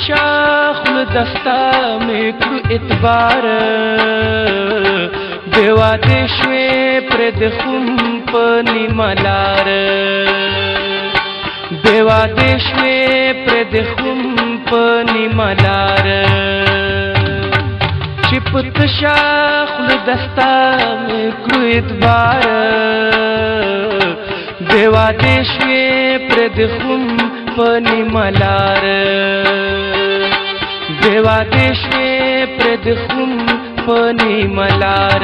شاخل دستا میکرو اعتبار بیواده شوی پرد خون پنی ملار بیواده شوی پرد خون پنی ملار چی پت شاخل دستا میکرو اعتبار بیواده شوی پرد خون پنی ملار بیواده شوی پرد خون پنی ملار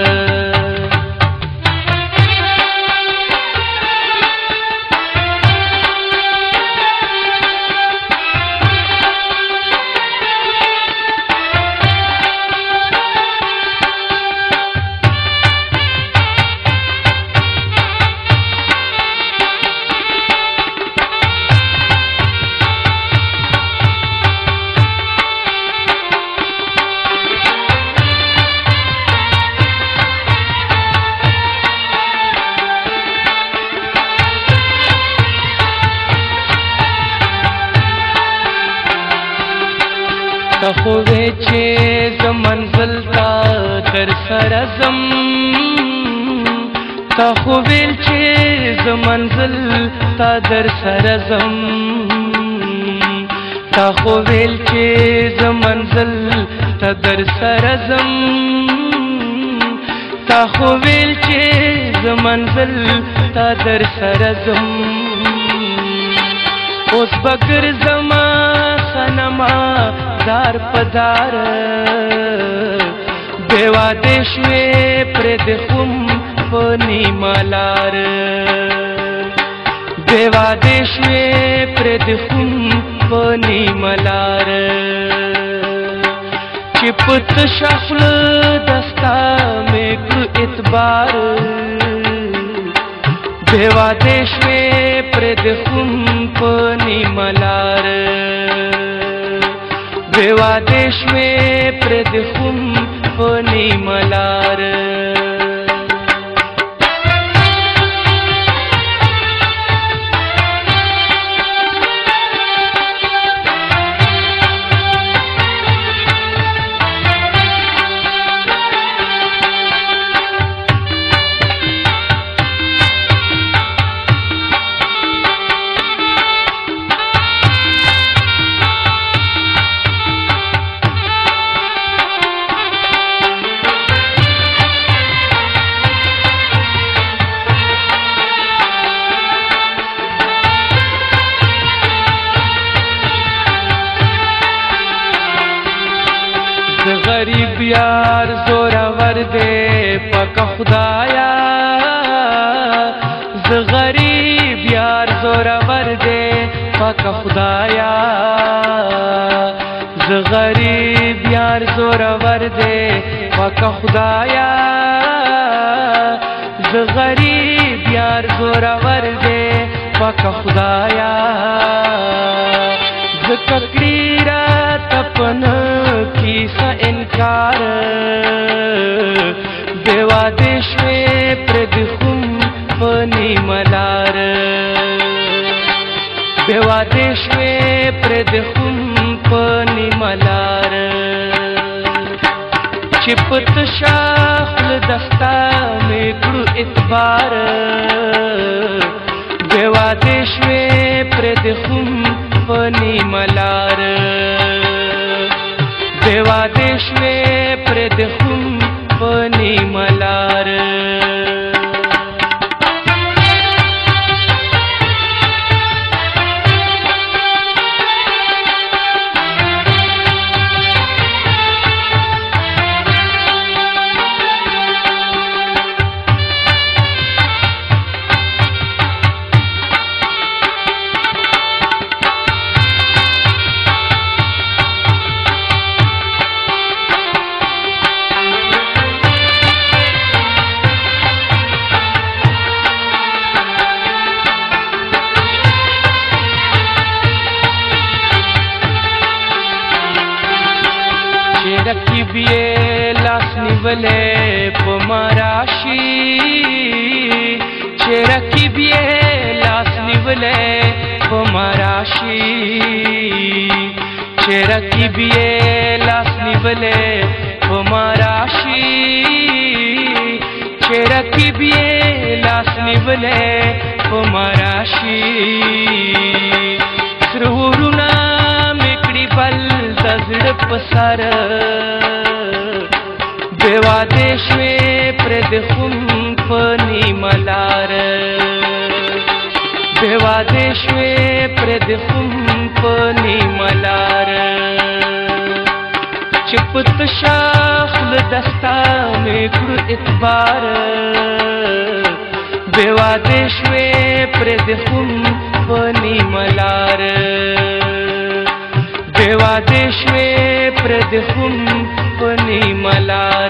تخوی چه زمنزل تا در سرزم تخوی چه زمنزل تا در سرزم تخوی چه زمنزل تا در سرزم تخوی چه زمنزل تا در سرزم اوس بگر زما خنما دار پدار بیواده شوی پرد خون پنی ملار بیواده شوی پرد خون پنی ملار چی پت شخل دستا میکرو اعتبار بیواده شوی پرد خون پنی ملار بیواده شوی پرد خون پنی ملار غریب یار زورور دے پاک خدایا ز غریب یار زورور دے پاک خدایا ز غریب یار زورور دے پاک خدایا ز غریب یار زورور دے پاک خدایا ز ککڑی رات اپن کیسا انکار بیواده شوی پرد خون پنی ملار بیواده شوی پرد خون پنی ملار چی پت شاخل دستا میکرو اعتبار بیواده شوی پرد خون پنی ملار بیواده شوی پرد خون پنی ملار بیه لاس نیولے پماراشی چرکی بیه لاس نیولے پماراشی چې رقیب یې لاس نیولې په ما راشي چې رقیب یې لاس نیولې په ما راشي سره ورونه مې کړي بل د زړه په سر بې وادې شوې پرېږدې خون په نیمه لار بې وادې شوې پرېږدې خون په نیمه لار چې په تشه خوله دستا مې کړو اعتبار بې وادې شوې پرېږدې خون په نیمه لار بې وادې شوې پرېږدې خون په نیمه لار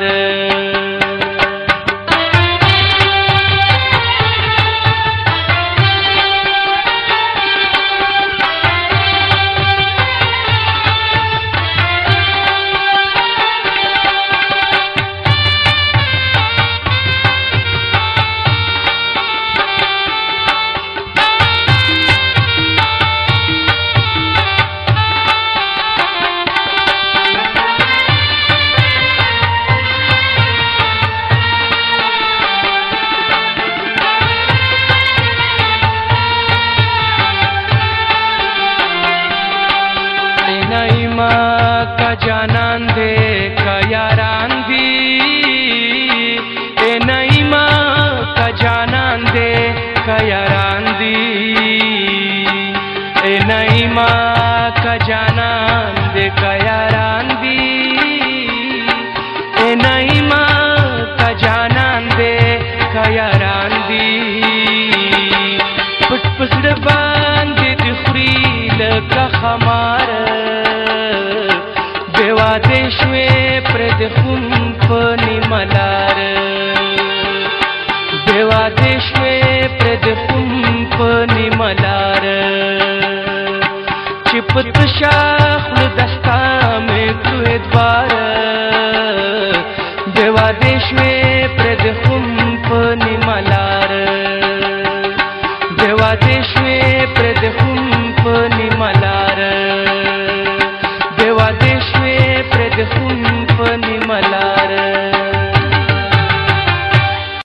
का जानन दे का यारान दी ए नईमा का जानन दे का यारान दी ए नईमा का जानन दे का यारान दी ए नईमा का जानन दे का यारान दी पट पसड़ बांधे दिखरी लगा खमार बे वादे शवे परेदे खून पनी मलार बे वादे शवे परेदे खून पनी मलार चिपत शाखल दस्ता में तुए द्वार बे वादे शवे परेदे खून पनी मलार बे वादे शवे परेदे खून पनी मलार बे वादे शवे परेदे खून पनी मलार